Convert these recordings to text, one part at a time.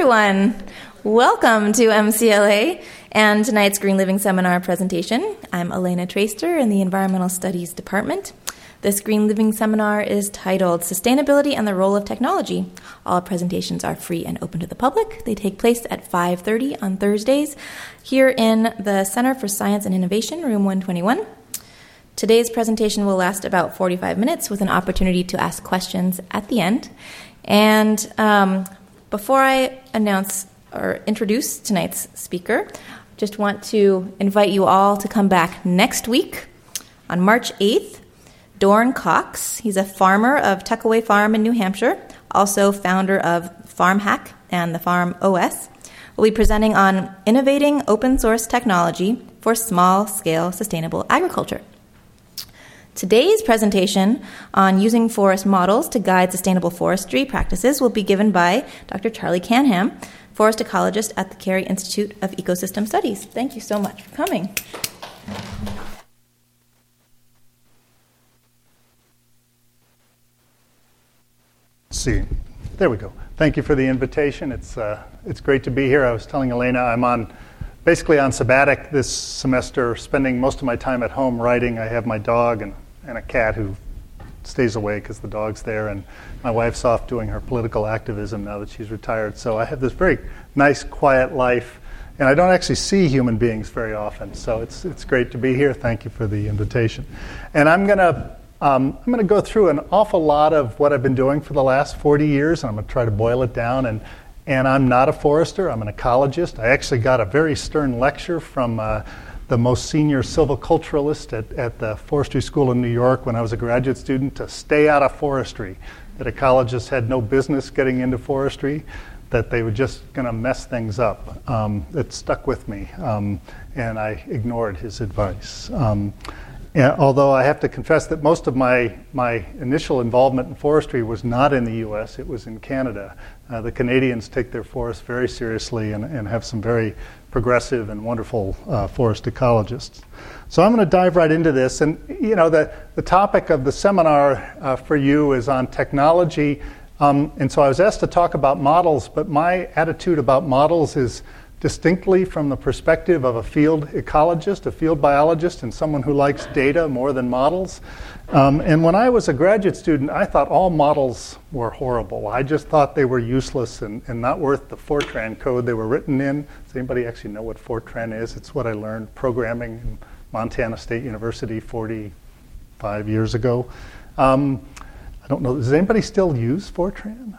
everyone. Welcome to MCLA and tonight's Green Living Seminar presentation. I'm Elena Traister in the Environmental Studies Department. This Green Living Seminar is titled Sustainability and the Role of Technology. All presentations are free and open to the public. They take place at 5:30 on Thursdays here in the Center for Science and Innovation, room 121. Today's presentation will last about 45 minutes with an opportunity to ask questions at the end. And before I announce or introduce tonight's speaker, just want to invite you all to come back next week on March 8th. Dorn Cox, he's a farmer of Tuckaway Farm in New Hampshire, also founder of Farm Hack and the Farm OS, will be presenting on innovating open source technology for small-scale sustainable agriculture. Today's presentation on using forest models to guide sustainable forestry practices will be given by Dr. Charlie Canham, forest ecologist at the Carey Institute of Ecosystem Studies. Thank you so much for coming. See, there we go. Thank you for the invitation. It's great to be here. I was telling Elena I'm basically on sabbatic this semester, spending most of my time at home writing. I have my dog and a cat who stays away because the dog's there, and my wife's off doing her political activism now that she's retired. So I have this very nice, quiet life, and I don't actually see human beings very often. So it's great to be here. Thank you for the invitation. And I'm going to go through an awful lot of what I've been doing for the last 40 years, and I'm going to try to boil it down. And I'm not a forester. I'm an ecologist. I actually got a very stern lecture from the most senior silviculturalist at the forestry school in New York when I was a graduate student to stay out of forestry, that ecologists had no business getting into forestry, that they were just going to mess things up. It stuck with me, and I ignored his advice. Although I have to confess that most of my initial involvement in forestry was not in the U.S., it was in Canada. The Canadians take their forests very seriously and have some very progressive and wonderful forest ecologists. So I'm going to dive right into this. And, the topic of the seminar for you is on technology. And so I was asked to talk about models, but my attitude about models is distinctly from the perspective of a field ecologist, a field biologist, and someone who likes data more than models. And when I was a graduate student, I thought all models were horrible. I just thought they were useless and not worth the Fortran code they were written in. Does anybody actually know what Fortran is? It's what I learned programming in Montana State University 45 years ago. I don't know, does anybody still use Fortran?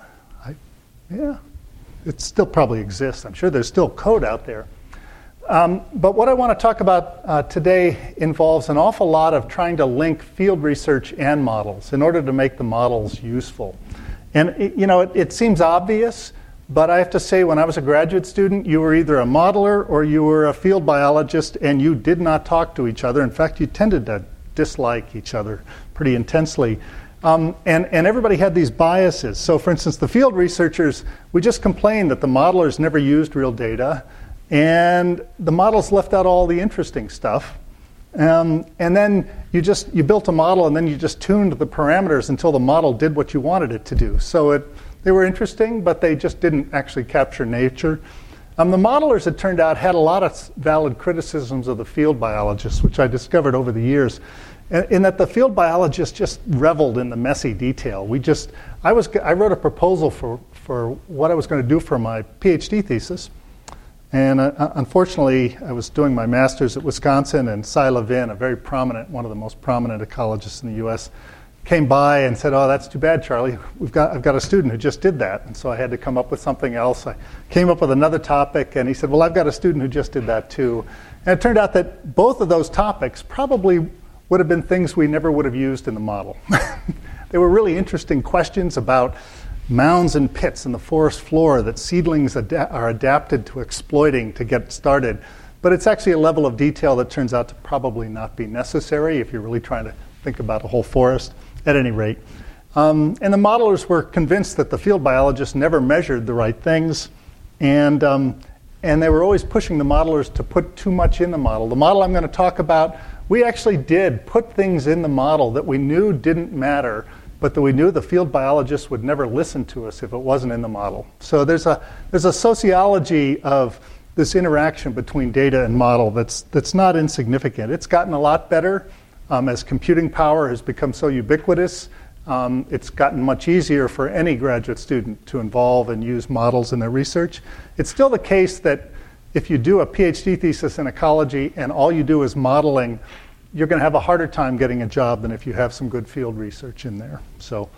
Yeah. It still probably exists. I'm sure there's still code out there. But what I want to talk about today involves an awful lot of trying to link field research and models in order to make the models useful. And it seems obvious, but I have to say when I was a graduate student, you were either a modeler or you were a field biologist, and you did not talk to each other. In fact, you tended to dislike each other pretty intensely. And everybody had these biases. So, for instance, the field researchers, we just complained that the modelers never used real data, and the models left out all the interesting stuff. And then you built a model, and then you just tuned the parameters until the model did what you wanted it to do. So they were interesting, but they just didn't actually capture nature. The modelers, it turned out, had a lot of valid criticisms of the field biologists, which I discovered over the years. In that the field biologists just reveled in the messy detail. I wrote a proposal for what I was going to do for my PhD thesis, and unfortunately, I was doing my master's at Wisconsin, and Cy Levin, one of the most prominent ecologists in the U.S., came by and said, "Oh, that's too bad, Charlie. I've got a student who just did that," and so I had to come up with something else. I came up with another topic, and he said, "Well, I've got a student who just did that too," and it turned out that both of those topics probably would have been things we never would have used in the model. They were really interesting questions about mounds and pits in the forest floor that seedlings are adapted to exploiting to get started. But it's actually a level of detail that turns out to probably not be necessary if you're really trying to think about a whole forest, at any rate. And the modelers were convinced that the field biologists never measured the right things, and they were always pushing the modelers to put too much in the model. The model I'm going to talk about, we actually did put things in the model that we knew didn't matter but that we knew the field biologists would never listen to us if it wasn't in the model. So there's a sociology of this interaction between data and model that's not insignificant. It's gotten a lot better as computing power has become so ubiquitous. It's gotten much easier for any graduate student to involve and use models in their research. It's still the case that if you do a PhD thesis in ecology and all you do is modeling, you're going to have a harder time getting a job than if you have some good field research in there. So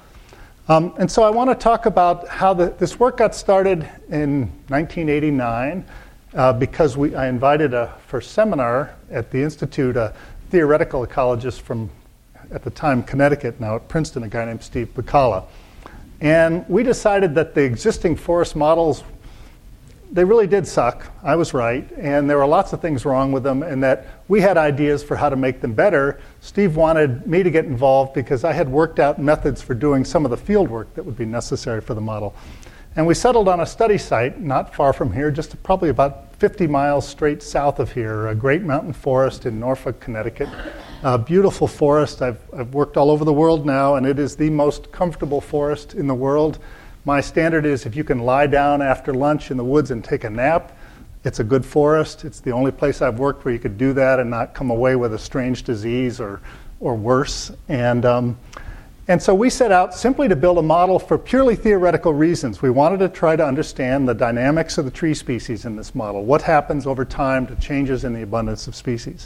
I want to talk about how this work got started in 1989 because I invited a first seminar at the Institute, a theoretical ecologist from, at the time, Connecticut, now at Princeton, a guy named Steve Pacala. And we decided that the existing forest models, they really did suck. I was right. And there were lots of things wrong with them, and that we had ideas for how to make them better. Steve wanted me to get involved because I had worked out methods for doing some of the field work that would be necessary for the model. And we settled on a study site not far from here, just probably about 50 miles straight south of here, a great mountain forest in Norfolk, Connecticut. A beautiful forest. I've worked all over the world now, and it is the most comfortable forest in the world. My standard is if you can lie down after lunch in the woods and take a nap, it's a good forest. It's the only place I've worked where you could do that and not come away with a strange disease or worse. And so we set out simply to build a model for purely theoretical reasons. We wanted to try to understand the dynamics of the tree species in this model. What happens over time to changes in the abundance of species?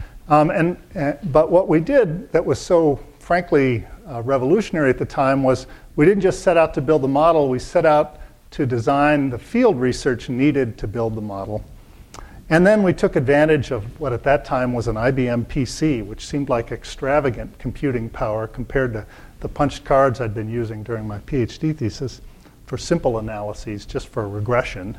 But what we did that was so, frankly, revolutionary at the time was we didn't just set out to build the model, we set out to design the field research needed to build the model. And then we took advantage of what at that time was an IBM PC, which seemed like extravagant computing power compared to the punched cards I'd been using during my PhD thesis for simple analyses, just for regression.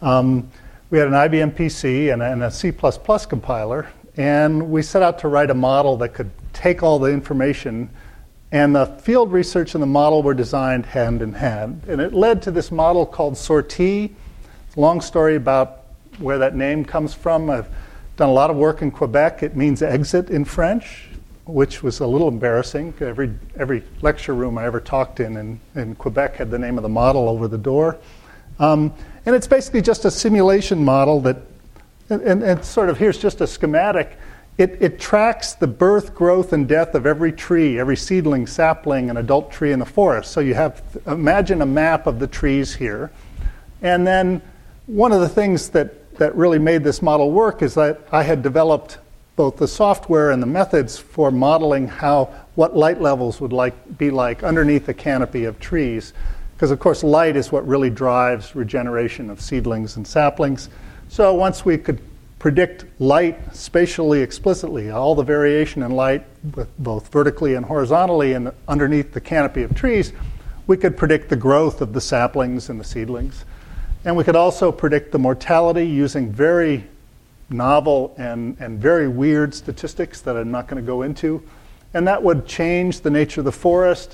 We had an IBM PC and a C++ compiler, and we set out to write a model that could take all the information, and the field research and the model were designed hand in hand. And it led to this model called SORTI. It's a long story about where that name comes from. I've done a lot of work in Quebec. It means exit in French, which was a little embarrassing. Every lecture room I ever talked in Quebec had the name of the model over the door. And it's basically just a simulation model that, and sort of here's just a schematic. It tracks the birth, growth, and death of every tree, every seedling, sapling, and adult tree in the forest. So you have, imagine a map of the trees here. And then one of the things that really made this model work is that I had developed both the software and the methods for modeling what light levels would be like underneath the canopy of trees. Because, of course, light is what really drives regeneration of seedlings and saplings. So once we could predict light spatially explicitly, all the variation in light, both vertically and horizontally and underneath the canopy of trees, we could predict the growth of the saplings and the seedlings. And we could also predict the mortality using very novel and very weird statistics that I'm not going to go into. And that would change the nature of the forest.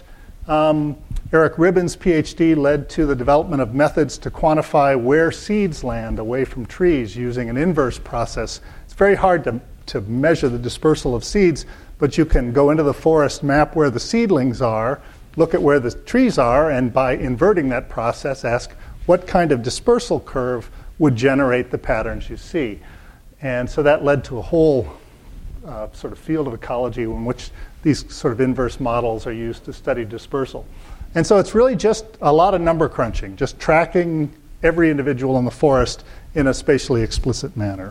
Eric Ribbon's PhD led to the development of methods to quantify where seeds land away from trees using an inverse process. It's very hard to measure the dispersal of seeds, but you can go into the forest, map where the seedlings are, look at where the trees are, and by inverting that process, ask what kind of dispersal curve would generate the patterns you see. And so that led to a whole sort of field of ecology in which these sort of inverse models are used to study dispersal. And so it's really just a lot of number crunching, just tracking every individual in the forest in a spatially explicit manner.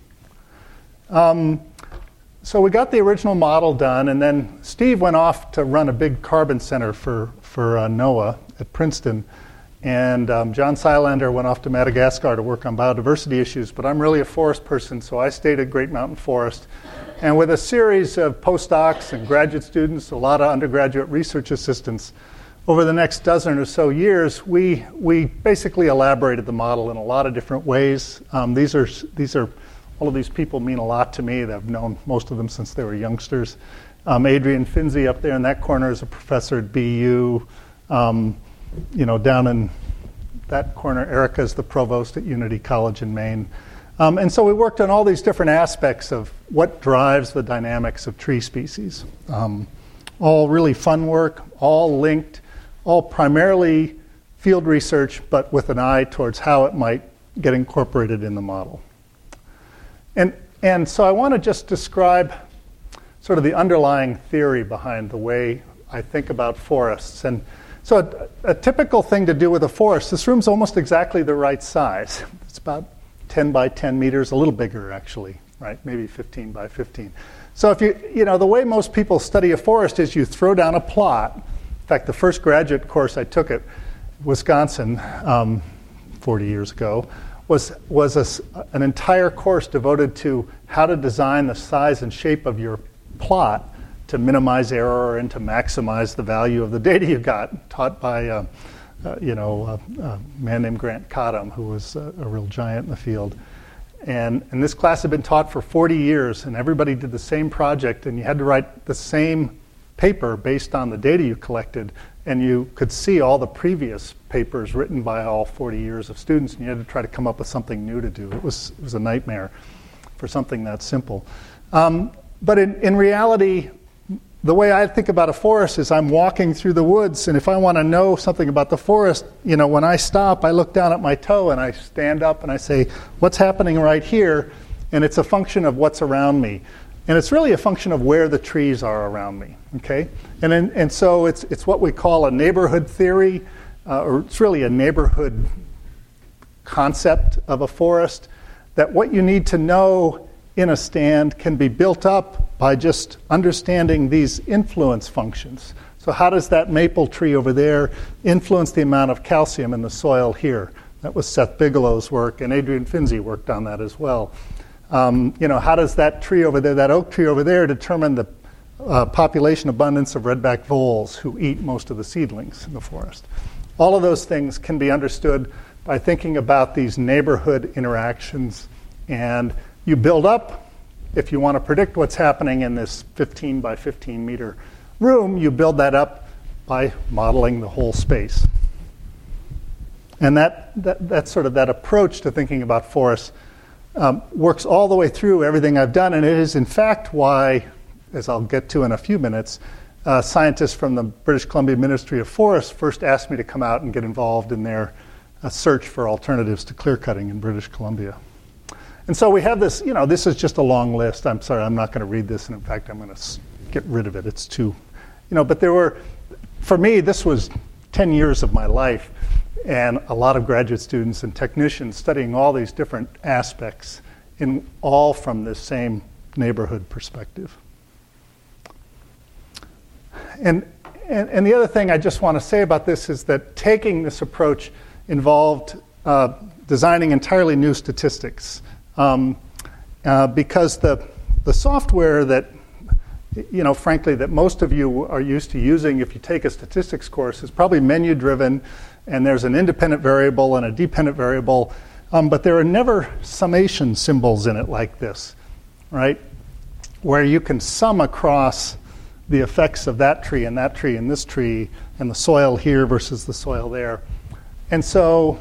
So we got the original model done, and then Steve went off to run a big carbon center for NOAA at Princeton. And John Seilander went off to Madagascar to work on biodiversity issues, but I'm really a forest person, so I stayed at Great Mountain Forest. And with a series of postdocs and graduate students, a lot of undergraduate research assistants, over the next dozen or so years, we basically elaborated the model in a lot of different ways. These are all of these people mean a lot to me. I've known most of them since they were youngsters. Adrian Finzi up there in that corner is a professor at BU. Down in that corner, Erica's the provost at Unity College in Maine. And so we worked on all these different aspects of what drives the dynamics of tree species. all really fun work, all linked, all primarily field research, but with an eye towards how it might get incorporated in the model. And so I want to just describe sort of the underlying theory behind the way I think about forests. And so a typical thing to do with a forest, this room's almost exactly the right size. It's about 10 by 10 meters, a little bigger actually, right? Maybe 15 by 15. So if the way most people study a forest is you throw down a plot. In fact, the first graduate course I took at Wisconsin 40 years ago was an entire course devoted to how to design the size and shape of your plot to minimize error and to maximize the value of the data you got, taught by a man named Grant Cottam, who was a real giant in the field. And this class had been taught for 40 years, and everybody did the same project, and you had to write the same paper based on the data you collected, and you could see all the previous papers written by all 40 years of students, and you had to try to come up with something new to do. It was a nightmare for something that simple. But in reality, the way I think about a forest is I'm walking through the woods, and if I want to know something about the forest, when I stop, I look down at my toe and I stand up and I say, what's happening right here? And it's a function of what's around me. And it's really a function of where the trees are around me, okay? And so it's what we call a neighborhood theory, or it's really a neighborhood concept of a forest, that what you need to know in a stand can be built up by just understanding these influence functions. So how does that maple tree over there influence the amount of calcium in the soil here? That was Seth Bigelow's work, and Adrian Finzi worked on that as well. How does that tree over there, that oak tree over there, determine the population abundance of redback voles who eat most of the seedlings in the forest? All of those things can be understood by thinking about these neighborhood interactions, and you build up, if you want to predict what's happening in this 15 by 15 meter room, you build that up by modeling the whole space. And that's sort of that approach to thinking about forests works all the way through everything I've done, and it is in fact why, as I'll get to in a few minutes, scientists from the British Columbia Ministry of Forests first asked me to come out and get involved in their search for alternatives to clear cutting in British Columbia. And so we have this, this is just a long list. I'm sorry, I'm not going to read this, and in fact, I'm going to get rid of it. It's too, but for me, this was 10 years of my life, and a lot of graduate students and technicians studying all these different aspects, all from this same neighborhood perspective. And the other thing I just want to say about this is that taking this approach involved designing entirely new statistics. Because the software that, frankly, that most of you are used to using if you take a statistics course is probably menu-driven, and there's an independent variable and a dependent variable, but there are never summation symbols in it like this, right? Where you can sum across the effects of that tree and this tree and the soil here versus the soil there. And so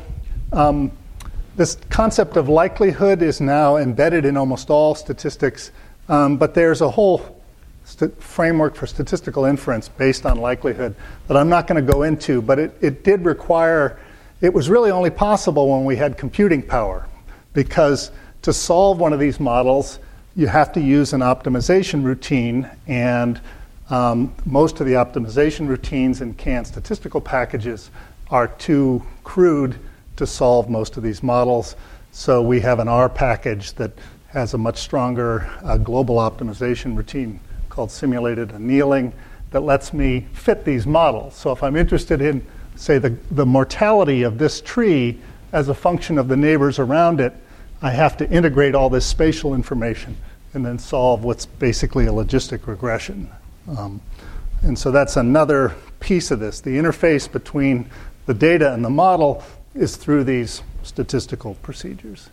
this concept of likelihood is now embedded in almost all statistics, but there's a whole framework for statistical inference based on likelihood that I'm not going to go into, but it did require, it was really only possible when we had computing power, because to solve one of these models, you have to use an optimization routine, and most of the optimization routines in canned statistical packages are too crude to solve most of these models. So we have an R package that has a much stronger global optimization routine called simulated annealing that lets me fit these models. So if I'm interested in, say, the mortality of this tree as a function of the neighbors around it, I have to integrate all this spatial information and then solve what's basically a logistic regression. And so that's another piece of this. The interface between the data and the model is through these statistical procedures.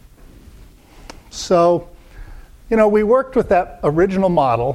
So, we worked with that original model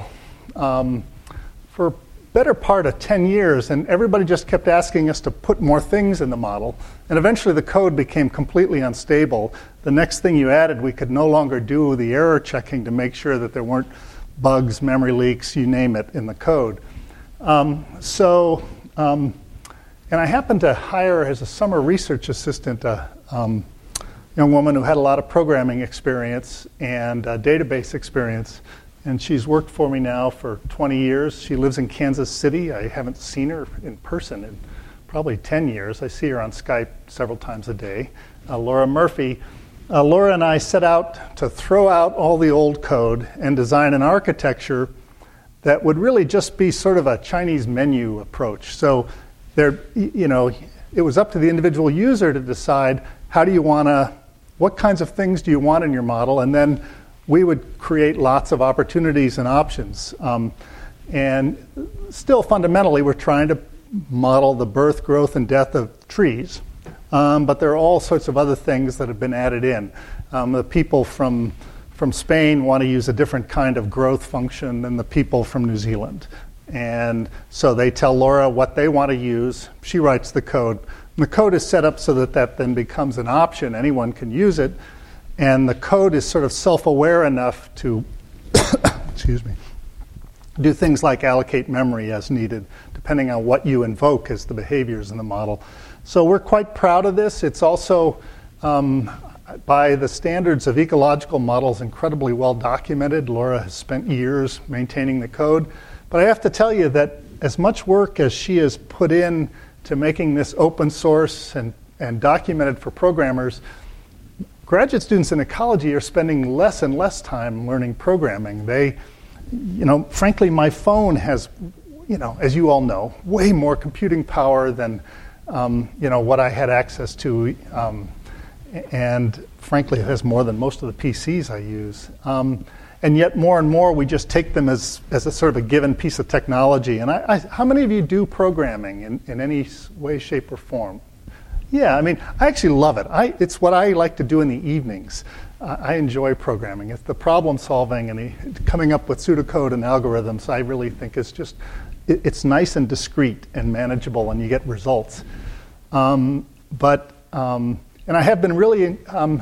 for better part of 10 years, and everybody just kept asking us to put more things in the model. And eventually the code became completely unstable. The next thing you added, we could no longer do the error checking to make sure that there weren't bugs, memory leaks, you name it, in the code. And I happened to hire as a summer research assistant a young woman who had a lot of programming experience and database experience. And she's worked for me now for 20 years. She lives in Kansas City. I haven't seen her in person in probably 10 years. I see her on Skype several times a day. Laura Murphy. Laura and I set out to throw out all the old code and design an architecture that would really just be sort of a Chinese menu approach. So there, it was up to the individual user to decide what kinds of things do you want in your model, and then we would create lots of opportunities and options. And still fundamentally, we're trying to model the birth, growth, and death of trees. But there are all sorts of other things that have been added in. The people from Spain want to use a different kind of growth function than the people from New Zealand. And so they tell Laura what they want to use. She writes the code. And the code is set up so that then becomes an option. Anyone can use it. And the code is sort of self-aware enough to do things like allocate memory as needed, depending on what you invoke as the behaviors in the model. So we're quite proud of this. It's also, by the standards of ecological models, incredibly well documented. Laura has spent years maintaining the code. But I have to tell you that as much work as she has put in to making this open source and documented for programmers, graduate students in ecology are spending less and less time learning programming. Frankly, my phone has, as you all know, way more computing power than, what I had access to. And frankly, it has more than most of the PCs I use. And yet more and more, we just take them as a sort of a given piece of technology. And how many of you do programming in any way, shape, or form? Yeah, I actually love it. It's what I like to do in the evenings. I enjoy programming. It's the problem solving and the coming up with pseudocode and algorithms. I really think it's nice and discrete and manageable, and you get results. And I have been really.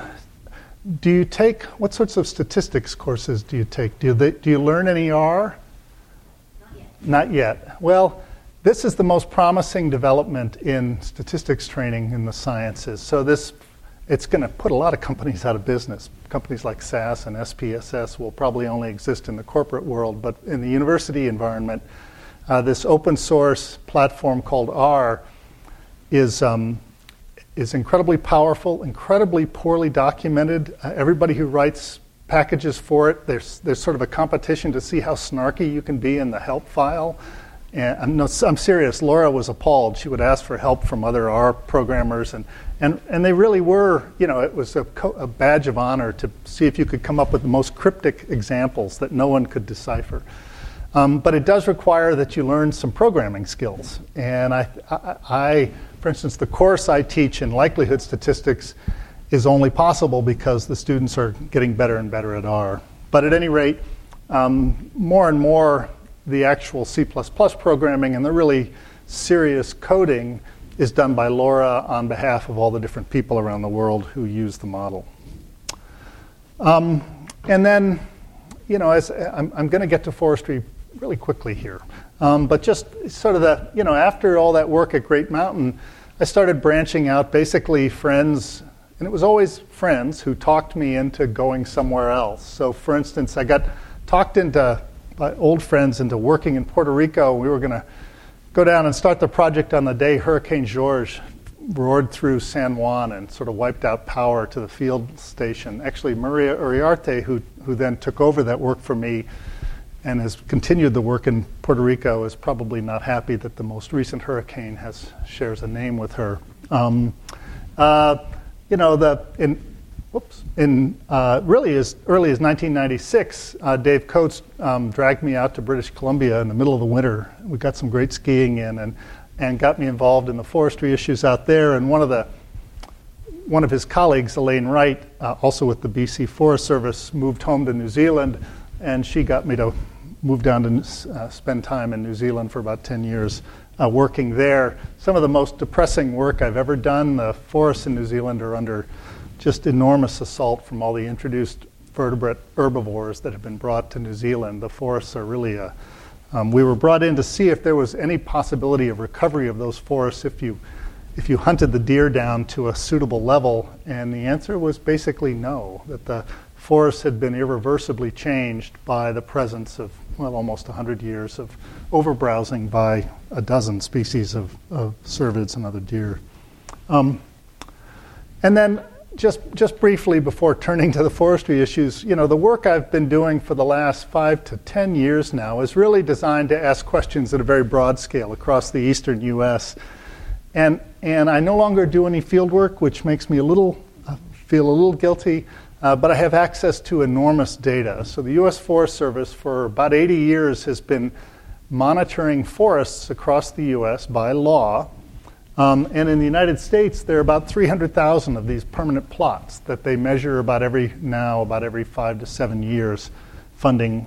What sorts of statistics courses do you take? Do you learn any R? Not yet. Not yet. Well, this is the most promising development in statistics training in the sciences. So it's going to put a lot of companies out of business. Companies like SAS and SPSS will probably only exist in the corporate world, but in the university environment, this open source platform called R is incredibly powerful, incredibly poorly documented. Everybody who writes packages for it, there's sort of a competition to see how snarky you can be in the help file. And I'm serious. Laura was appalled. She would ask for help from other R programmers, and they really were. It was a badge of honor to see if you could come up with the most cryptic examples that no one could decipher. But it does require that you learn some programming skills. And I, for instance, the course I teach in likelihood statistics is only possible because the students are getting better and better at R. But at any rate, more and more, the actual C++ programming and the really serious coding is done by Laura on behalf of all the different people around the world who use the model. And then, as I'm going to get to forestry really quickly here. But just sort of after all that work at Great Mountain, I started branching out, basically friends, and it was always friends who talked me into going somewhere else. So for instance, I got talked by old friends into working in Puerto Rico. We were going to go down and start the project on the day Hurricane George roared through San Juan and sort of wiped out power to the field station. Actually, Maria Uriarte, who then took over that work for me and has continued the work in Puerto Rico, is probably not happy that the most recent hurricane shares a name with her. Really as early as 1996, Dave Coates dragged me out to British Columbia in the middle of the winter. We got some great skiing in and got me involved in the forestry issues out there. And one of his colleagues, Elaine Wright, also with the BC Forest Service, moved home to New Zealand, and she got me to move down to spend time in New Zealand for about 10 years working there. Some of the most depressing work I've ever done. The forests in New Zealand are under just enormous assault from all the introduced vertebrate herbivores that have been brought to New Zealand. The forests are really We were brought in to see if there was any possibility of recovery of those forests if you hunted the deer down to a suitable level, and the answer was basically no, that the forests had been irreversibly changed by the presence of, well, almost 100 years of overbrowsing by a dozen species of cervids and other deer. And then just briefly before turning to the forestry issues, the work I've been doing for the last 5 to 10 years now is really designed to ask questions at a very broad scale across the eastern U.S. And I no longer do any field work, which makes me feel a little guilty, but I have access to enormous data. So the U.S. Forest Service for about 80 years has been monitoring forests across the U.S. by law. And in the United States, there are about 300,000 of these permanent plots that they measure about every 5 to 7 years, funding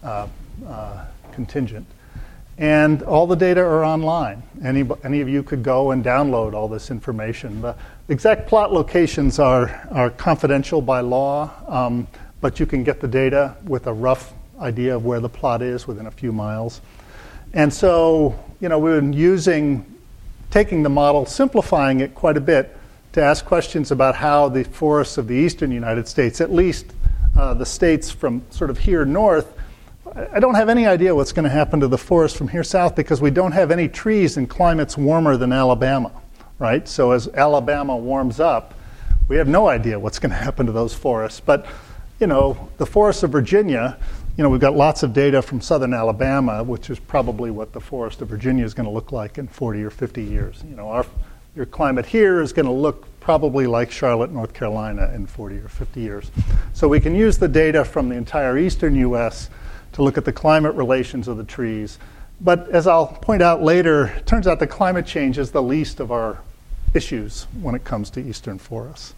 contingent. And all the data are online. Any of you could go and download all this information. The exact plot locations are confidential by law, but you can get the data with a rough idea of where the plot is within a few miles. And so, we've been taking the model, simplifying it quite a bit to ask questions about how the forests of the eastern United States, at least the states from sort of here north, I don't have any idea what's going to happen to the forest from here south because we don't have any trees in climates warmer than Alabama, right? So as Alabama warms up, we have no idea what's going to happen to those forests. But, the forests of Virginia, we've got lots of data from southern Alabama, which is probably what the forest of Virginia is going to look like in 40 or 50 years. Your climate here is going to look probably like Charlotte, North Carolina in 40 or 50 years. So we can use the data from the entire eastern U.S. to look at the climate relations of the trees. But as I'll point out later, it turns out that climate change is the least of our issues when it comes to eastern forests.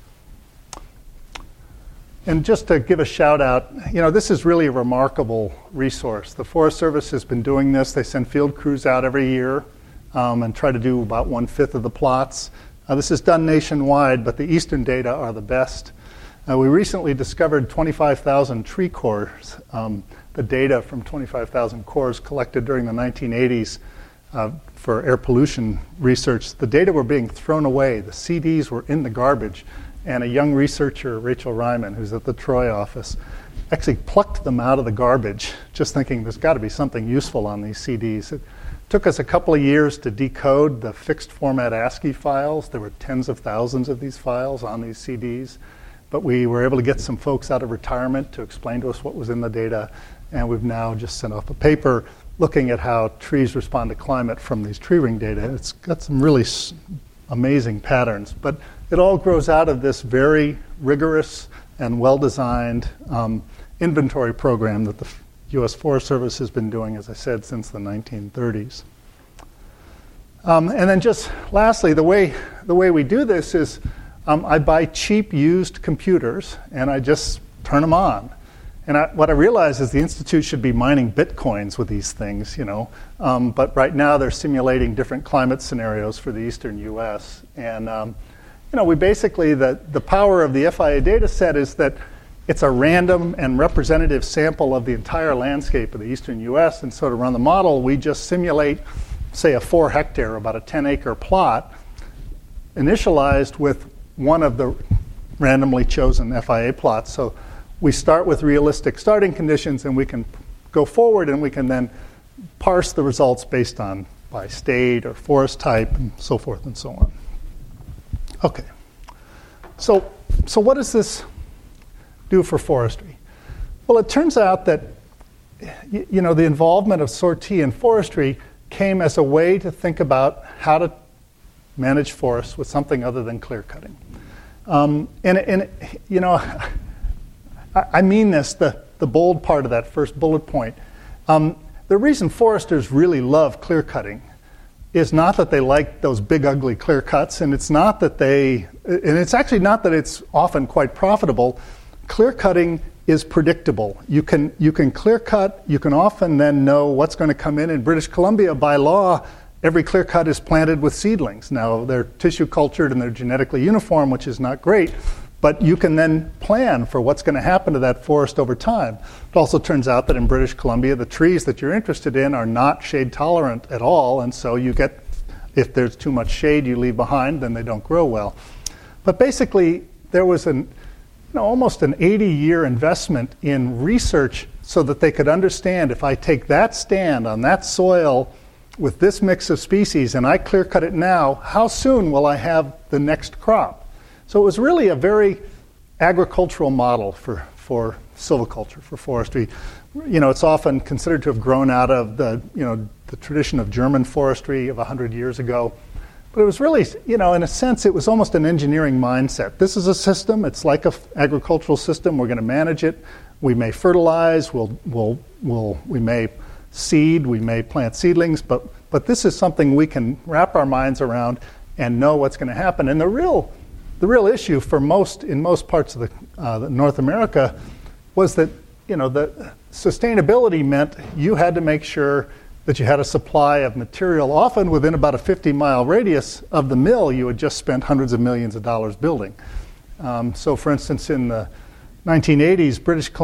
And just to give a shout out, this is really a remarkable resource. The Forest Service has been doing this. They send field crews out every year and try to do about 1/5 of the plots. This is done nationwide, but the eastern data are the best. We recently discovered 25,000 tree cores. The data from 25,000 cores collected during the 1980s for air pollution research. The data were being thrown away. The CDs were in the garbage. And a young researcher, Rachel Ryman, who's at the Troy office, actually plucked them out of the garbage, just thinking there's got to be something useful on these CDs. It took us a couple of years to decode the fixed format ASCII files. There were tens of thousands of these files on these CDs. But we were able to get some folks out of retirement to explain to us what was in the data. And we've now just sent off a paper looking at how trees respond to climate from these tree ring data. It's got some really amazing patterns. But it all grows out of this very rigorous and well-designed inventory program that the U.S. Forest Service has been doing, as I said, since the 1930s. And then just lastly, the way we do this is I buy cheap used computers and I just turn them on. And what I realize is the Institute should be mining bitcoins with these things, but right now they're simulating different climate scenarios for the eastern U.S. And we basically, the power of the FIA data set is that it's a random and representative sample of the entire landscape of the eastern U.S. And so to run the model, we just simulate, say, a 4-hectare, about a 10-acre plot, initialized with one of the randomly chosen FIA plots. So we start with realistic starting conditions, and we can go forward, and we can then parse the results based on by state or forest type and so forth and so on. Okay, so what does this do for forestry? Well, it turns out that the involvement of sortie in forestry came as a way to think about how to manage forests with something other than clear cutting. I mean this, the bold part of that first bullet point. The reason foresters really love clear cutting is not that they like those big, ugly clear cuts, and it's actually not that it's often quite profitable. Clear cutting is predictable. You can clear cut. You can often then know what's going to come in. In British Columbia, by law, every clear cut is planted with seedlings. Now, they're tissue cultured and they're genetically uniform, which is not great, But you can then plan for what's going to happen to that forest over time. It also turns out that in British Columbia, the trees that you're interested in are not shade tolerant at all, and so you get, if there's too much shade you leave behind, then they don't grow well. But basically, there was almost an 80-year investment in research so that they could understand, if I take that stand on that soil with this mix of species and I clear cut it now, how soon will I have the next crop? So it was really a very agricultural model for silviculture, for forestry. It's often considered to have grown out of the tradition of German forestry of 100 years ago. But it was really, in a sense, it was almost an engineering mindset. This is a system. It's like an agricultural system. We're going to manage it. We may fertilize. We may seed. We may plant seedlings. But this is something we can wrap our minds around and know what's going to happen. And the real issue for in most parts of the North America was that the sustainability meant you had to make sure that you had a supply of material, often within about a 50-mile radius of the mill you had just spent hundreds of millions of dollars building. So, for instance, in the 1980s,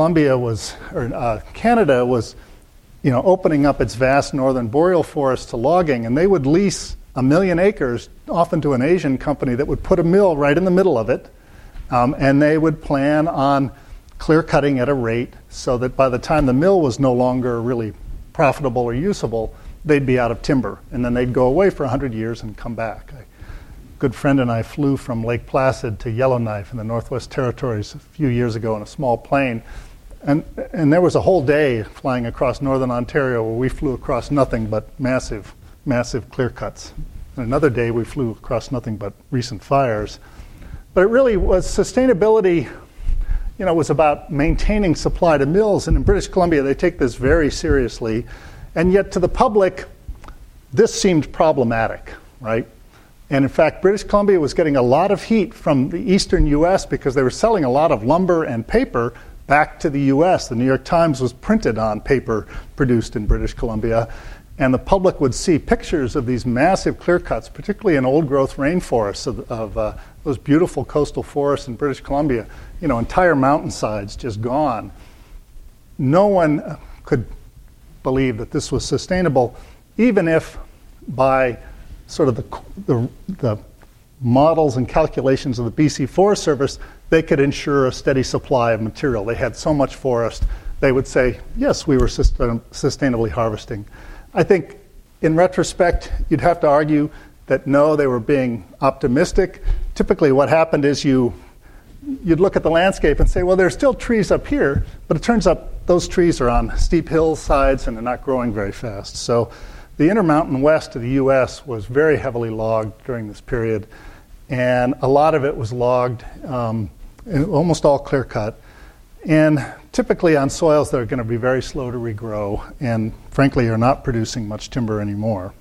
Canada was, opening up its vast northern boreal forest to logging, and they would lease 1 million acres, often to an Asian company that would put a mill right in the middle of it, and they would plan on clear cutting at a rate so that by the time the mill was no longer really profitable or usable, they'd be out of timber, and then they'd go away for 100 years and come back. A good friend and I flew from Lake Placid to Yellowknife in the Northwest Territories a few years ago in a small plane, and there was a whole day flying across northern Ontario where we flew across nothing but massive clear cuts. And another day we flew across nothing but recent fires. But it really was sustainability, was about maintaining supply to mills. And in British Columbia, they take this very seriously. And yet to the public, this seemed problematic, right? And in fact, British Columbia was getting a lot of heat from the eastern U.S. because they were selling a lot of lumber and paper back to the U.S. The New York Times was printed on paper produced in British Columbia. And the public would see pictures of these massive clear cuts, particularly in old-growth rainforests of those beautiful coastal forests in British Columbia, entire mountainsides just gone. No one could believe that this was sustainable, even if by sort of the models and calculations of the BC Forest Service, they could ensure a steady supply of material. They had so much forest, they would say, yes, we were sustainably harvesting. I think in retrospect, you'd have to argue that no, they were being optimistic. Typically what happened is you'd look at the landscape and say, well, there's still trees up here, but it turns out those trees are on steep hillsides and they're not growing very fast. So the Intermountain West of the U.S. was very heavily logged during this period, and a lot of it was logged, almost all clear cut, and typically on soils that are going to be very slow to regrow and frankly are not producing much timber anymore.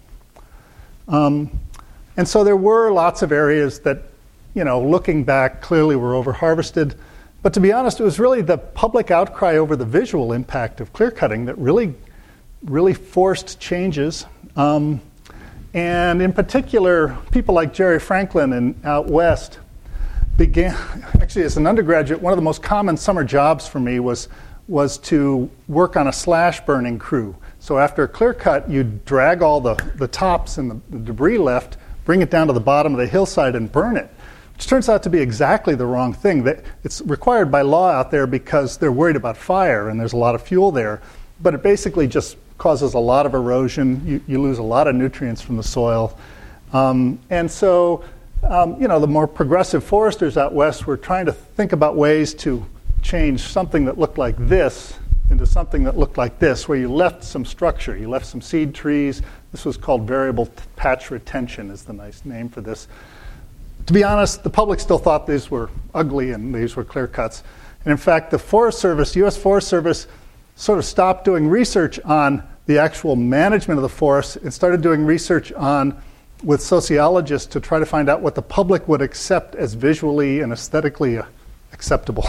And so there were lots of areas that, looking back, clearly were over-harvested. But to be honest, it was really the public outcry over the visual impact of clear cutting that really forced changes. And in particular, people like Jerry Franklin out west began, actually as an undergraduate, one of the most common summer jobs for me was to work on a slash burning crew. So after a clear cut, you'd drag all the tops and the debris left, bring it down to the bottom of the hillside and burn it, which turns out to be exactly the wrong thing. It's required by law out there because they're worried about fire and there's a lot of fuel there, but it basically just causes a lot of erosion. You lose a lot of nutrients from the soil. And so, the more progressive foresters out west were trying to think about ways to change something that looked like this into something that looked like this, where you left some structure. You left some seed trees. This was called variable patch retention is the nice name for this. To be honest, the public still thought these were ugly and these were clear cuts. And in fact, the Forest Service, U.S. Forest Service, sort of stopped doing research on the actual management of the forest and started doing research with sociologists to try to find out what the public would accept as visually and aesthetically acceptable,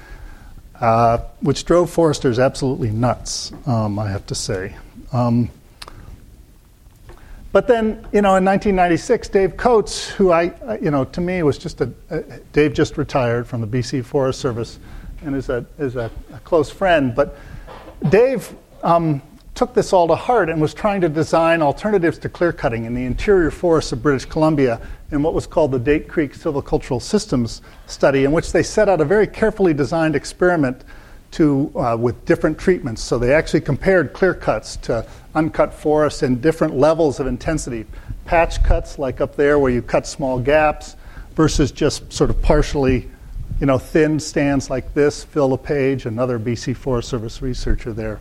which drove foresters absolutely nuts, I have to say. But then, in 1996, Dave Coates, who to me was just Dave just retired from the BC Forest Service and is a close friend. But Dave took this all to heart and was trying to design alternatives to clear cutting in the interior forests of British Columbia in what was called the Date Creek Silvicultural Systems Study, in which they set out a very carefully designed experiment with different treatments. So they actually compared clear cuts to uncut forests in different levels of intensity. Patch cuts, like up there where you cut small gaps, versus just sort of partially, thin stands like this. Phil LePage, another BC Forest Service researcher there.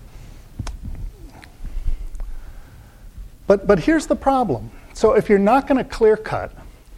But here's the problem. So if you're not going to clear cut,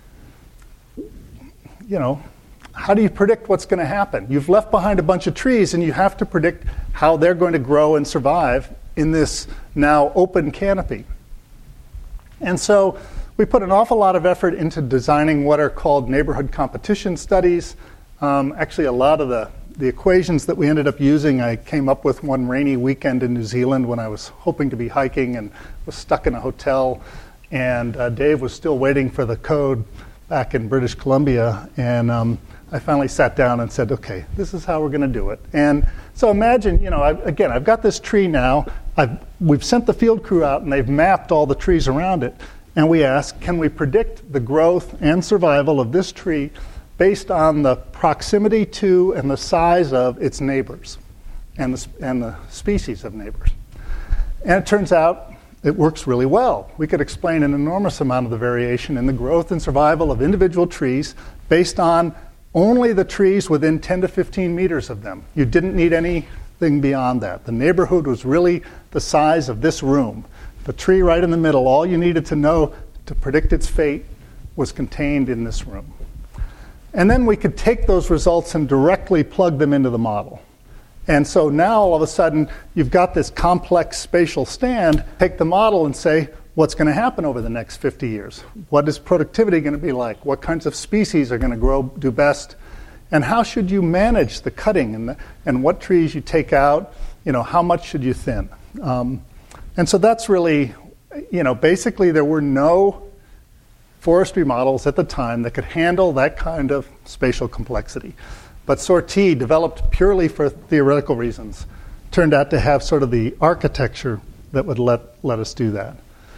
how do you predict what's going to happen? You've left behind a bunch of trees, and you have to predict how they're going to grow and survive in this now open canopy. And so we put an awful lot of effort into designing what are called neighborhood competition studies. Actually, a lot of the equations that we ended up using, I came up with one rainy weekend in New Zealand when I was hoping to be hiking and was stuck in a hotel. And Dave was still waiting for the code back in British Columbia. And I finally sat down and said, okay, this is how we're going to do it. And so imagine, I've got this tree now. We've sent the field crew out, and they've mapped all the trees around it. And we asked, can we predict the growth and survival of this tree based on the proximity to and the size of its neighbors and the species of neighbors? And it turns out it works really well. We could explain an enormous amount of the variation in the growth and survival of individual trees based on only the trees within 10 to 15 meters of them. You didn't need anything beyond that. The neighborhood was really the size of this room. The tree right in the middle, all you needed to know to predict its fate was contained in this room. And then we could take those results and directly plug them into the model. And so now all of a sudden you've got this complex spatial stand. Take the model and say, what's going to happen over the next 50 years? What is productivity going to be like? What kinds of species are going to do best? And how should you manage the cutting and what trees you take out? How much should you thin? And so that's really, basically there were no forestry models at the time that could handle that kind of spatial complexity. But Sortie, developed purely for theoretical reasons, turned out to have sort of the architecture that would let us do that.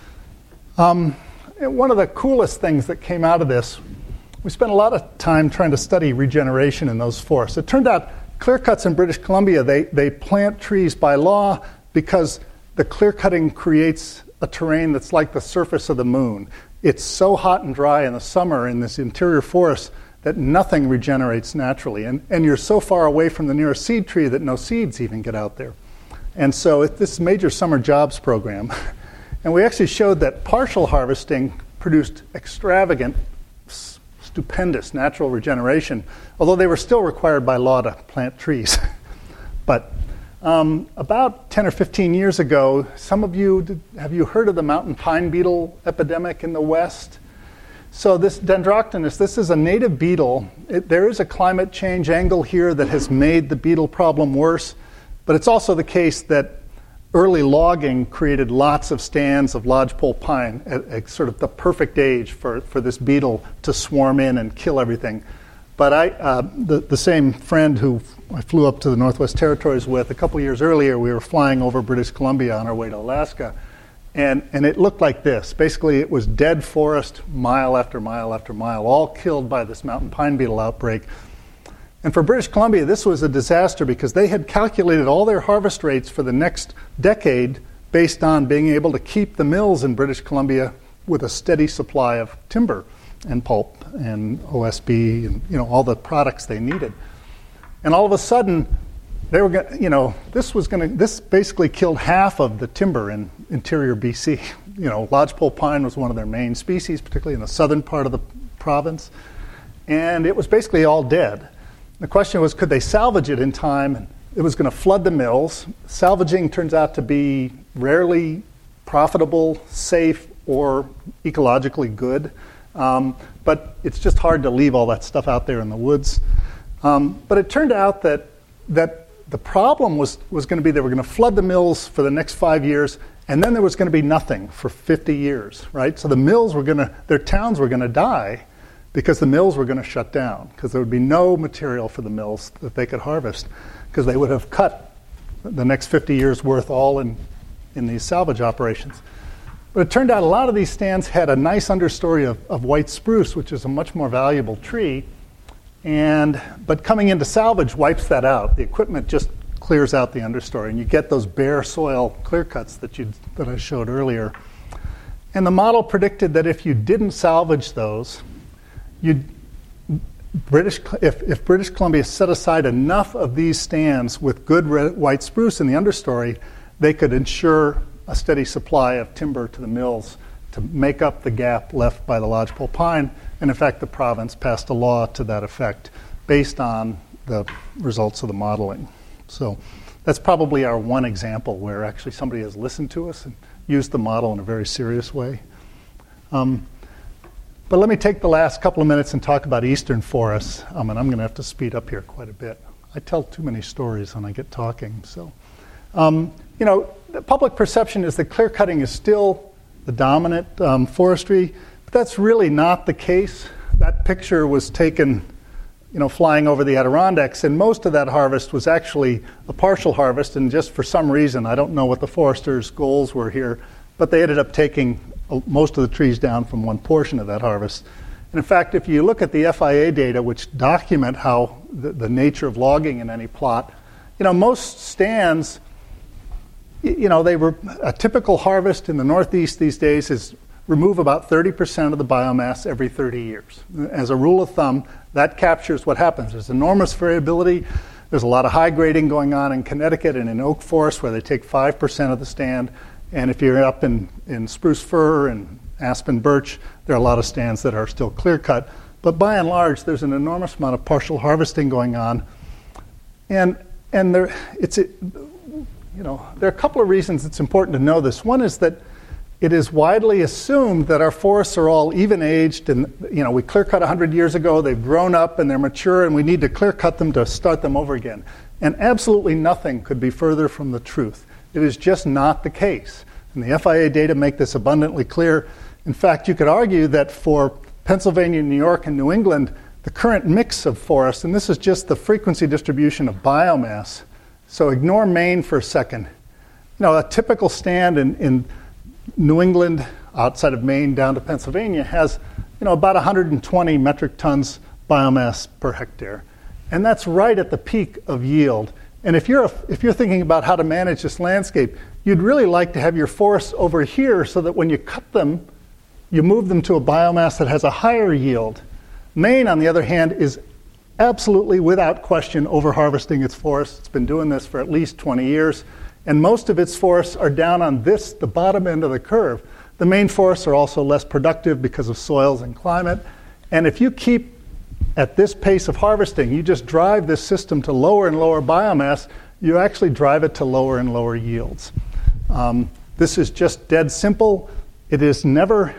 One of the coolest things that came out of this, we spent a lot of time trying to study regeneration in those forests. It turned out clear cuts in British Columbia, they plant trees by law because the clear cutting creates a terrain that's like the surface of the moon. It's so hot and dry in the summer in this interior forest that nothing regenerates naturally. And you're so far away from the nearest seed tree that no seeds even get out there. And so it's this major summer jobs program. And we actually showed that partial harvesting produced extravagant, stupendous natural regeneration, although they were still required by law to plant trees. But about 10 or 15 years ago, have you heard of the mountain pine beetle epidemic in the West? So this Dendroctonus, this is a native beetle. There is a climate change angle here that has made the beetle problem worse, but it's also the case that early logging created lots of stands of lodgepole pine at sort of the perfect age for this beetle to swarm in and kill everything. But the same friend who I flew up to the Northwest Territories with a couple years earlier, we were flying over British Columbia on our way to Alaska, and it looked like this. Basically, it was dead forest mile after mile after mile, all killed by this mountain pine beetle outbreak. And for British Columbia, this was a disaster because they had calculated all their harvest rates for the next decade based on being able to keep the mills in British Columbia with a steady supply of timber and pulp and OSB and all the products they needed. And all of a sudden, they were going this basically killed half of the timber in interior BC. Lodgepole pine was one of their main species, particularly in the southern part of the province. And it was basically all dead. The question was, could they salvage it in time? And it was going to flood the mills. Salvaging turns out to be rarely profitable, safe, or ecologically good. But it's just hard to leave all that stuff out there in the woods. But it turned out that the problem was going to be they were going to flood the mills for the next 5 years, and then there was going to be nothing for 50 years, right? So the mills their towns were going to die because the mills were going to shut down, because there would be no material for the mills that they could harvest, because they would have cut the next 50 years worth all in these salvage operations. But it turned out a lot of these stands had a nice understory of white spruce, which is a much more valuable tree. But coming into salvage wipes that out. The equipment just clears out the understory, and you get those bare soil clear cuts that I showed earlier. And the model predicted that if you didn't salvage those, if British Columbia set aside enough of these stands with good white spruce in the understory, they could ensure a steady supply of timber to the mills to make up the gap left by the lodgepole pine. And in fact, the province passed a law to that effect based on the results of the modeling. So that's probably our one example where actually somebody has listened to us and used the model in a very serious way. But let me take the last couple of minutes and talk about eastern forests. And I'm going to have to speed up here quite a bit. I tell too many stories when I get talking. So, the public perception is that clear cutting is still the dominant forestry, but that's really not the case. That picture was taken, flying over the Adirondacks, and most of that harvest was actually a partial harvest, and just for some reason, I don't know what the foresters' goals were here, but they ended up taking most of the trees down from one portion of that harvest. And in fact, if you look at the FIA data, which document how the nature of logging in any plot, most stands, they were a typical harvest in the Northeast these days is remove about 30% of the biomass every 30 years. As a rule of thumb, that captures what happens. There's enormous variability. There's a lot of high grading going on in Connecticut and in oak forest where they take 5% of the stand. And if you're up in spruce fir and aspen birch, there are a lot of stands that are still clear cut. But by and large, there's an enormous amount of partial harvesting going on. And there are a couple of reasons it's important to know this. One is that it is widely assumed that our forests are all even-aged, and we clear-cut 100 years ago, they've grown up and they're mature, and we need to clear-cut them to start them over again. And absolutely nothing could be further from the truth. It is just not the case. And the FIA data make this abundantly clear. In fact, you could argue that for Pennsylvania, New York, and New England, the current mix of forests, and this is just the frequency distribution of biomass. So ignore Maine for a second. A typical stand in New England, outside of Maine down to Pennsylvania, has about 120 metric tons biomass per hectare. And that's right at the peak of yield. And if you're thinking about how to manage this landscape, you'd really like to have your forests over here so that when you cut them, you move them to a biomass that has a higher yield. Maine, on the other hand, is absolutely, without question, over-harvesting its forests. It's been doing this for at least 20 years. And most of its forests are down on the bottom end of the curve. The Maine forests are also less productive because of soils and climate. And if you keep at this pace of harvesting, you just drive this system to lower and lower biomass, you actually drive it to lower and lower yields. This is just dead simple. It is never,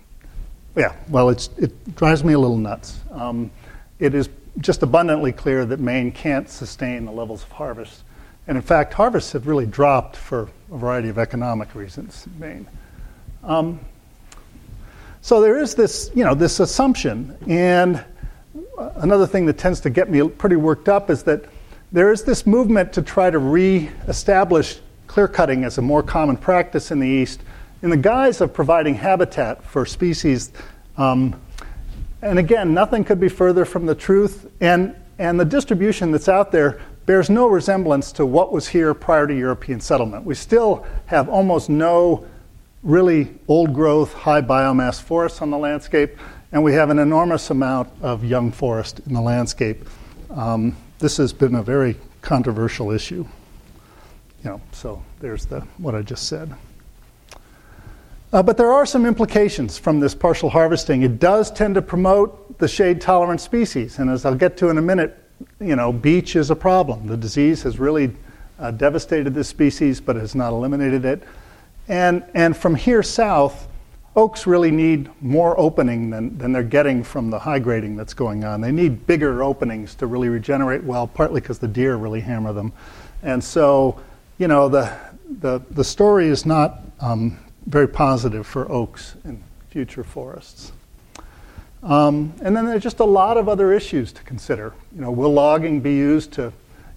it drives me a little nuts. It is just abundantly clear that Maine can't sustain the levels of harvest. And in fact, harvests have really dropped for a variety of economic reasons in Maine. So there is this assumption. And another thing that tends to get me pretty worked up is that there is this movement to try to re-establish clear cutting as a more common practice in the East in the guise of providing habitat for species. And again, nothing could be further from the truth. And the distribution that's out there bears no resemblance to what was here prior to European settlement. We still have almost no really old growth, high biomass forests on the landscape, and we have an enormous amount of young forest in the landscape. This has been a very controversial issue. So there's what I just said. But there are some implications from this partial harvesting. It does tend to promote the shade-tolerant species, and as I'll get to in a minute, beech is a problem. The disease has really devastated this species, but has not eliminated it. And from here south, oaks really need more opening than they're getting from the high grading that's going on. They need bigger openings to really regenerate well, partly because the deer really hammer them. And so, the story is not very positive for oaks in future forests. And then there's just a lot of other issues to consider. Will logging be used to,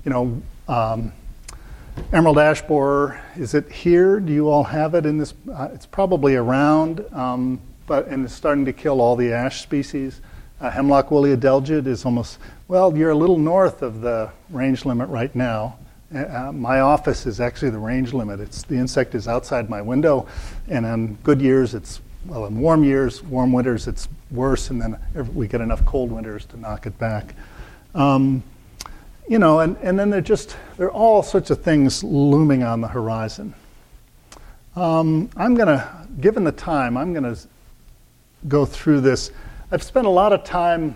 emerald ash borer, is it here? Do you all have it in this? It's probably around, and it's starting to kill all the ash species. Hemlock woolly adelgid is almost, you're a little north of the range limit right now. My office is actually the range limit. The insect is outside my window, and on good years, in warm years, warm winters, it's worse, and then we get enough cold winters to knock it back. And then there are all sorts of things looming on the horizon. Given the time, I'm going to go through this. I've spent a lot of time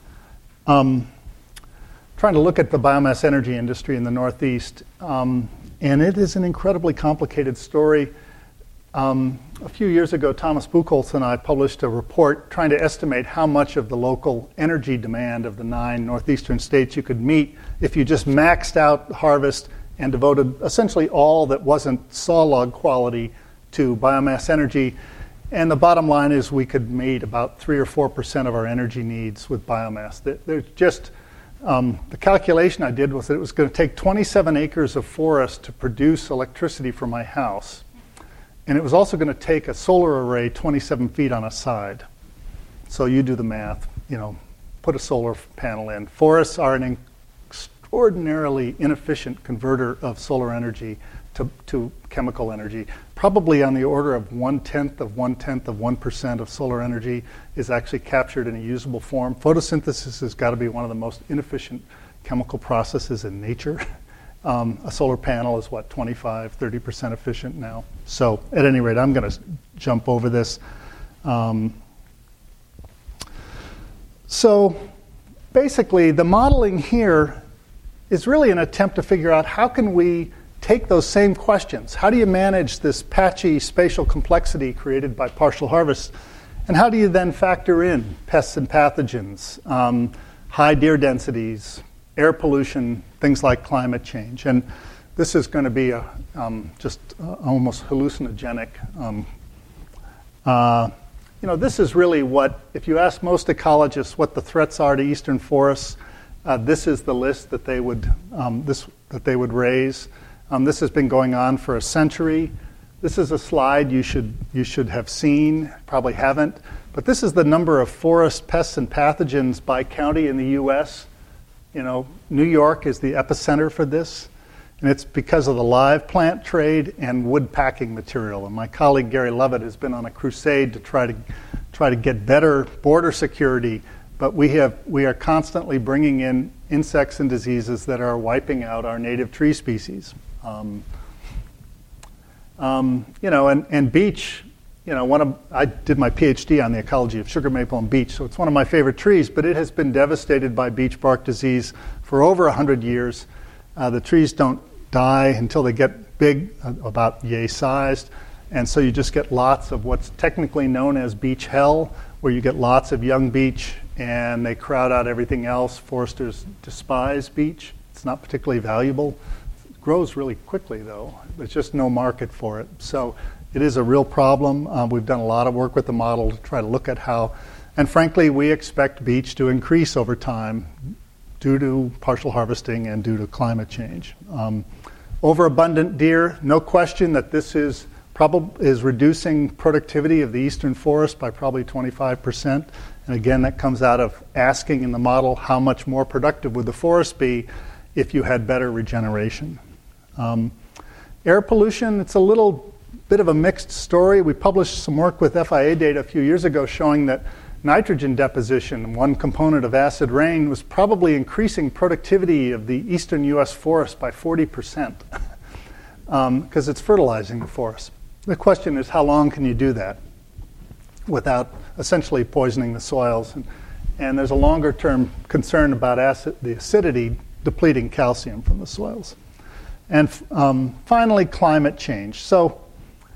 trying to look at the biomass energy industry in the Northeast, and it is an incredibly complicated story. A few years ago, Thomas Buchholz and I published a report trying to estimate how much of the local energy demand of the 9 northeastern states you could meet if you just maxed out harvest and devoted essentially all that wasn't sawlog quality to biomass energy. And the bottom line is we could meet about 3 or 4% of our energy needs with biomass. There's just the calculation I did was that it was going to take 27 acres of forest to produce electricity for my house. And it was also going to take a solar array 27 feet on a side. So you do the math, put a solar panel in. Forests are an extraordinarily inefficient converter of solar energy to chemical energy. Probably on the order of 1/10 of 1% of solar energy is actually captured in a usable form. Photosynthesis has got to be one of the most inefficient chemical processes in nature. A solar panel is 25-30% efficient now. So at any rate, I'm going to jump over this. So basically, the modeling here is really an attempt to figure out how can we take those same questions. How do you manage this patchy spatial complexity created by partial harvest? And how do you then factor in pests and pathogens, high deer densities, air pollution, things like climate change? And this is going to be just almost hallucinogenic. This is really what, if you ask most ecologists what the threats are to eastern forests, this is the list that they would raise. This has been going on for a century. This is a slide you should have seen, probably haven't, but this is the number of forest pests and pathogens by county in the U.S. New York is the epicenter for this, and it's because of the live plant trade and wood packing material. And my colleague Gary Lovett has been on a crusade to try to get better border security, but we are constantly bringing in insects and diseases that are wiping out our native tree species. And beech. I did my PhD on the ecology of sugar maple and beech, so it's one of my favorite trees, but it has been devastated by beech bark disease for over 100 years. The trees don't die until they get big, about yay-sized, and so you just get lots of what's technically known as beech hell, where you get lots of young beech, and they crowd out everything else. Foresters despise beech. It's not particularly valuable. It grows really quickly, though. There's just no market for it. So it is a real problem. We've done a lot of work with the model to try to look at how, and frankly, we expect beech to increase over time due to partial harvesting and due to climate change. Overabundant deer, no question that this is reducing productivity of the eastern forest by probably 25%. And again, that comes out of asking in the model how much more productive would the forest be if you had better regeneration. Air pollution, it's a little bit of a mixed story. We published some work with FIA data a few years ago showing that nitrogen deposition, one component of acid rain, was probably increasing productivity of the eastern U.S. forest by 40% because it's fertilizing the forest. The question is, how long can you do that without essentially poisoning the soils? And there's a longer-term concern about the acidity depleting calcium from the soils. And finally, climate change. So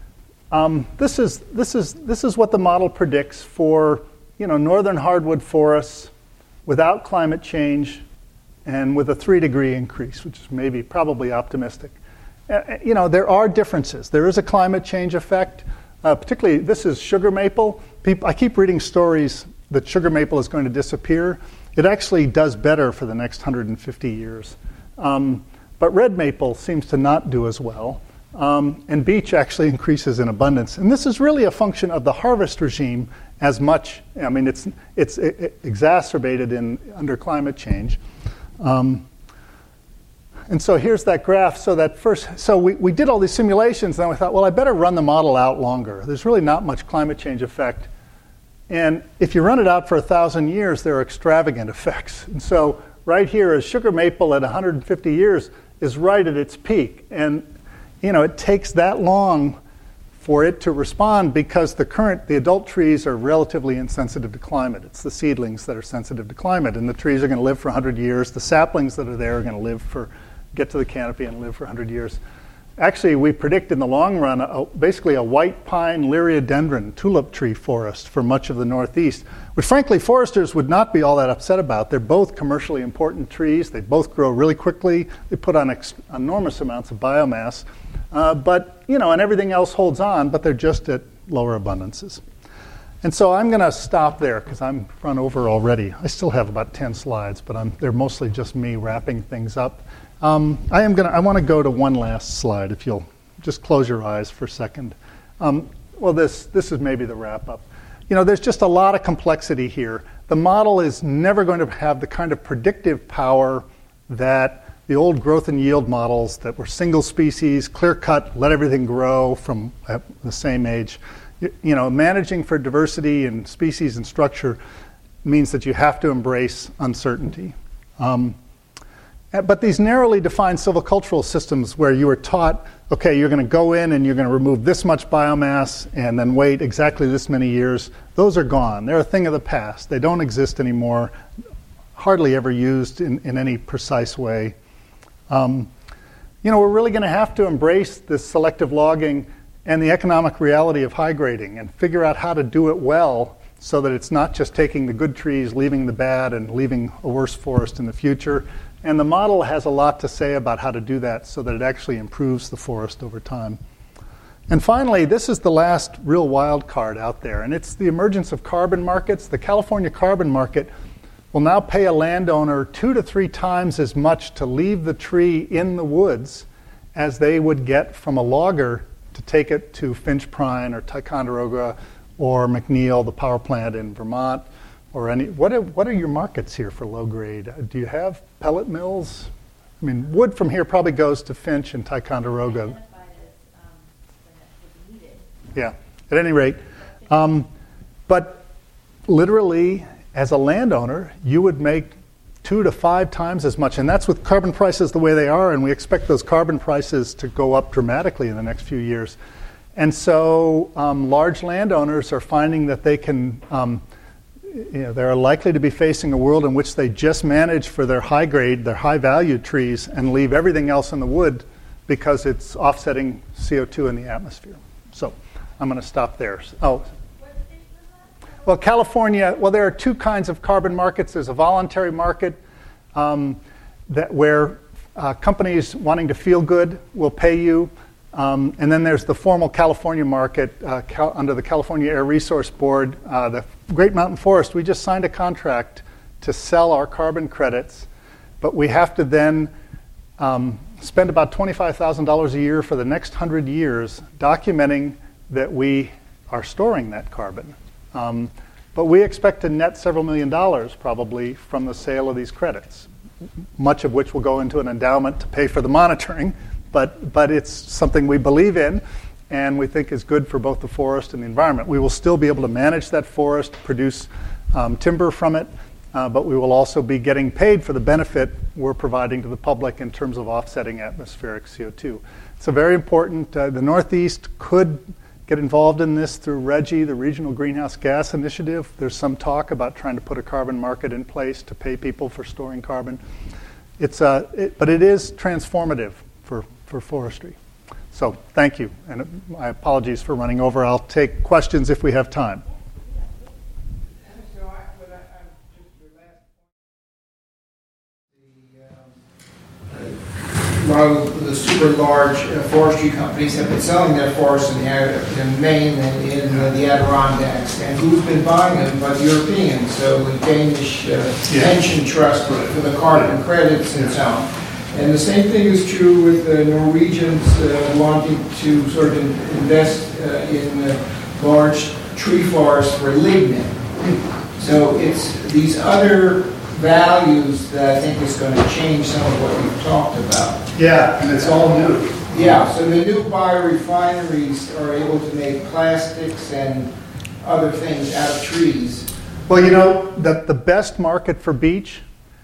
This is what the model predicts for northern hardwood forests without climate change and with a 3-degree increase, which is probably optimistic. There are differences. There is a climate change effect. Particularly, this is sugar maple. I keep reading stories that sugar maple is going to disappear. It actually does better for the next 150 years. But red maple seems to not do as well. And beech actually increases in abundance. And this is really a function of the harvest regime as much. I mean, it's exacerbated under climate change. And so here's that graph. So we did all these simulations, and then we thought, well, I better run the model out longer. There's really not much climate change effect. And if you run it out for 1,000 years, there are extravagant effects. And so right here is sugar maple at 150 years is right at its peak. And it takes that long for it to respond because the adult trees are relatively insensitive to climate. It's the seedlings that are sensitive to climate, and the trees are going to live for 100 years. The saplings that are there are going to get to the canopy and live for 100 years. Actually, we predict in the long run basically a white pine liriodendron tulip tree forest for much of the Northeast, which frankly foresters would not be all that upset about. They're both commercially important trees. They both grow really quickly. They put on enormous amounts of biomass. And everything else holds on, but they're just at lower abundances. And so I'm going to stop there because I'm run over already. I still have about 10 slides, but they're mostly just me wrapping things up. I want to go to one last slide, if you'll just close your eyes for a second. This is maybe the wrap up. There's just a lot of complexity here. The model is never going to have the kind of predictive power that the old growth and yield models that were single species, clear cut, let everything grow from the same age. Managing for diversity and species and structure means that you have to embrace uncertainty. But these narrowly defined silvicultural systems where you are taught, okay, you're going to go in and you're going to remove this much biomass and then wait exactly this many years, those are gone. They're a thing of the past. They don't exist anymore, hardly ever used in any precise way. We're really going to have to embrace this selective logging and the economic reality of high grading and figure out how to do it well so that it's not just taking the good trees, leaving the bad, and leaving a worse forest in the future. And the model has a lot to say about how to do that so that it actually improves the forest over time. And finally, this is the last real wild card out there, and it's the emergence of carbon markets. The California carbon market will now pay a landowner 2 to 3 times as much to leave the tree in the woods as they would get from a logger to take it to Finch Prine or Ticonderoga or McNeil, the power plant in Vermont, or any. What are your markets here for low grade? Do you have pellet mills? I mean, wood from here probably goes to Finch and Ticonderoga. Yeah, at any rate. But literally, as a landowner, you would make 2 to 5 times as much. And that's with carbon prices the way they are. And we expect those carbon prices to go up dramatically in the next few years. And so large landowners are finding that they can, they're likely to be facing a world in which they just manage for their high grade, their high value trees and leave everything else in the wood because it's offsetting CO2 in the atmosphere. So I'm going to stop there. Well, California, there are 2 kinds of carbon markets. There's a voluntary market where companies wanting to feel good will pay you. And then there's the formal California market under the California Air Resource Board. The Great Mountain Forest, we just signed a contract to sell our carbon credits, but we have to then spend about $25,000 a year for the next 100 years documenting that we are storing that carbon. But we expect to net several $1 million probably from the sale of these credits, much of which will go into an endowment to pay for the monitoring. But it's something we believe in and we think is good for both the forest and the environment. We will still be able to manage that forest, produce timber from it, but we will also be getting paid for the benefit we're providing to the public in terms of offsetting atmospheric CO2. So very important. The Northeast could get involved in this through RGGI, the Regional Greenhouse Gas Initiative. There's some talk about trying to put a carbon market in place to pay people for storing carbon. But it is transformative for forestry. So thank you, and my apologies for running over. I'll take questions if we have time. A lot of the super large forestry companies have been selling their forests in Maine and in the Adirondacks. And who's been buying them but Europeans? So the Danish pension trust for the carbon credits and so on. And the same thing is true with the Norwegians wanting to sort of invest in large tree forests for lignin. So it's these other values that I think is going to change some of what we've talked about. Yeah, and it's all new. Yeah, so the new biorefineries are able to make plastics and other things out of trees. Well, you know, the best market for beech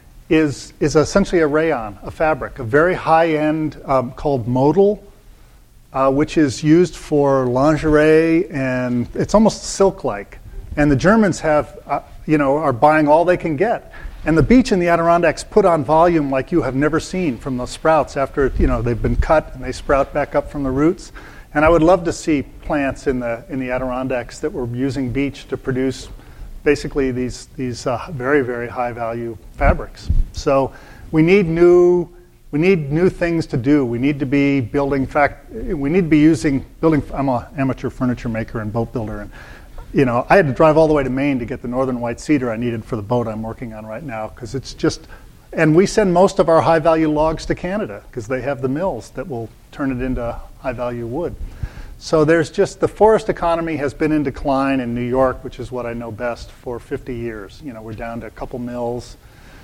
is essentially a rayon, a fabric, a very high-end called modal, which is used for lingerie, and it's almost silk-like. And the Germans have, are buying all they can get. And the beech in the Adirondacks put on volume like you have never seen from those sprouts after they've been cut and they sprout back up from the roots. And I would love to see plants in the Adirondacks that were using beech to produce basically these very, very high value fabrics. So we need new things to do. We need to be building. In fact, we need to be building. I'm an amateur furniture maker and boat builder, and I had to drive all the way to Maine to get the northern white cedar I needed for the boat I'm working on right now, because it's just, and we send most of our high-value logs to Canada because they have the mills that will turn it into high-value wood. So there's just, the forest economy has been in decline in New York, which is what I know best, for 50 years. We're down to a couple mills,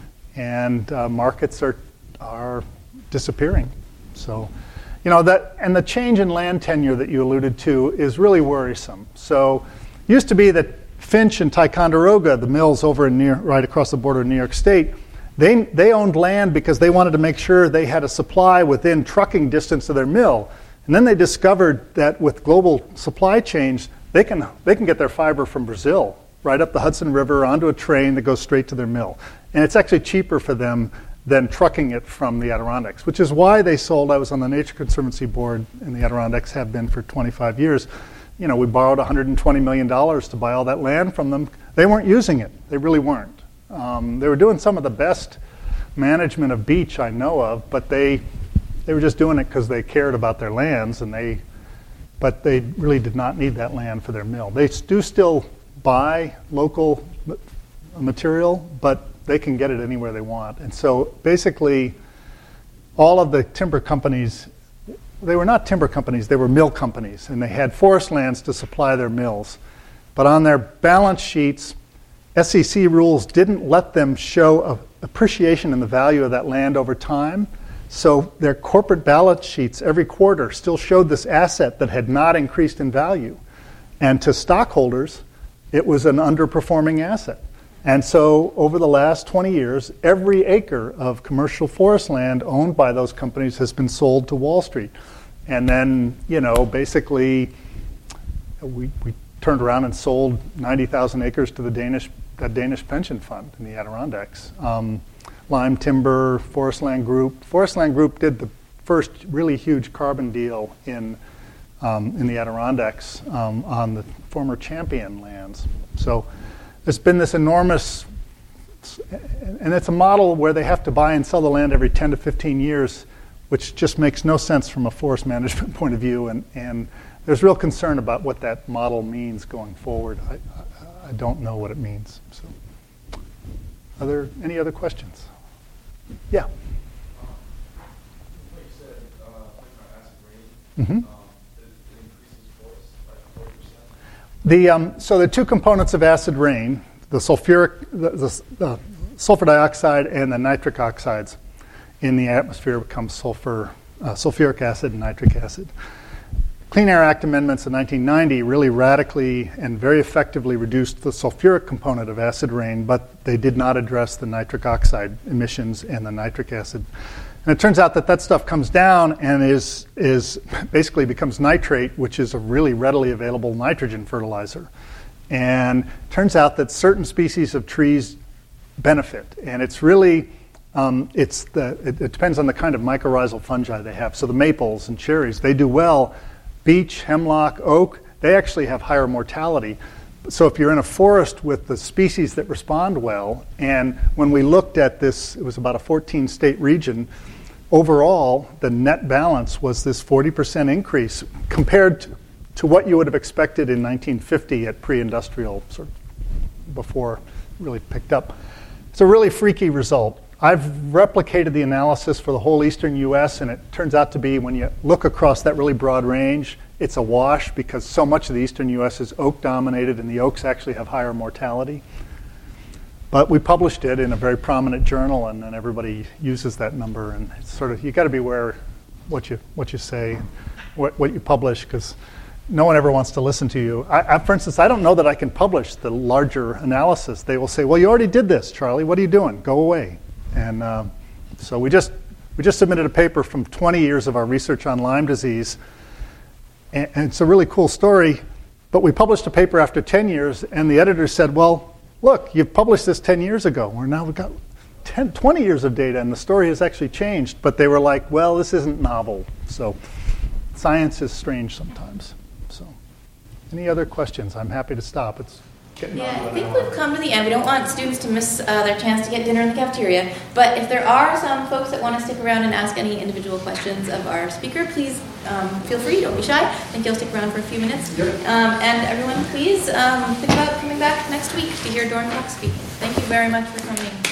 and markets are disappearing. So, and the change in land tenure that you alluded to is really worrisome. So, used to be that Finch and Ticonderoga, the mills over right across the border in New York State, they owned land because they wanted to make sure they had a supply within trucking distance of their mill. And then they discovered that with global supply chains, they can get their fiber from Brazil right up the Hudson River onto a train that goes straight to their mill. And it's actually cheaper for them than trucking it from the Adirondacks, which is why they sold. I was on the Nature Conservancy board in the Adirondacks, have been for 25 years. We borrowed $120 million to buy all that land from them. They weren't using it. They really weren't. They were doing some of the best management of beech I know of, but they were just doing it because they cared about their lands, but they really did not need that land for their mill. They do still buy local material, but they can get it anywhere they want. And so basically, all of the timber companies, they were not timber companies, they were mill companies, and they had forest lands to supply their mills. But on their balance sheets, SEC rules didn't let them show appreciation in the value of that land over time. So their corporate balance sheets every quarter still showed this asset that had not increased in value. And to stockholders, it was an underperforming asset. And so over the last 20 years, every acre of commercial forest land owned by those companies has been sold to Wall Street. And then, basically, we turned around and sold 90,000 acres to the Danish pension fund in the Adirondacks. Lime Timber, Forest Land Group. Forest Land Group did the first really huge carbon deal in the Adirondacks on the former Champion lands. So there's been this enormous, and it's a model where they have to buy and sell the land every 10 to 15 years, which just makes no sense from a forest management point of view. And there's real concern about what that model means going forward. I don't know what it means. So, are there any other questions? Yeah. Like you said, acid rain, it increases force by 40%. So the two components of acid rain, the sulfur dioxide and the nitric oxides in the atmosphere become sulfuric acid and nitric acid. Clean Air Act amendments in 1990 really radically and very effectively reduced the sulfuric component of acid rain, but they did not address the nitric oxide emissions and the nitric acid. And it turns out that stuff comes down and is basically becomes nitrate, which is a really readily available nitrogen fertilizer. And it turns out that certain species of trees benefit. And it's really It depends on the kind of mycorrhizal fungi they have. So the maples and cherries, they do well. Beech, hemlock, oak, they actually have higher mortality. So if you're in a forest with the species that respond well, and when we looked at this, it was about a 14-state region, overall, the net balance was this 40% increase compared to what you would have expected in 1950 at pre-industrial, sort of before it really picked up. It's a really freaky result. I've replicated the analysis for the whole eastern U.S., and it turns out to be, when you look across that really broad range, it's a wash because so much of the eastern U.S. is oak-dominated, and the oaks actually have higher mortality. But we published it in a very prominent journal, and then everybody uses that number. And it's sort of, you got to be aware what you say, what you publish, because no one ever wants to listen to you. For instance, I don't know that I can publish the larger analysis. They will say, "Well, you already did this, Charlie. What are you doing? Go away." And so we just submitted a paper from 20 years of our research on Lyme disease. And it's a really cool story, but we published a paper after 10 years, and the editor said, "Well, look, you've published this 10 years ago. We've got 20 years of data, and the story has actually changed." But they were like, "Well, this isn't novel." So science is strange sometimes. So any other questions? I'm happy to stop. It's getting on. I think we've come to the end. We don't want students to miss their chance to get dinner in the cafeteria. But if there are some folks that want to stick around and ask any individual questions of our speaker, please feel free. Don't be shy. I think you'll stick around for a few minutes. Yep. And everyone, please think about coming back next week to hear Dorn Fox speaking. Thank you very much for coming.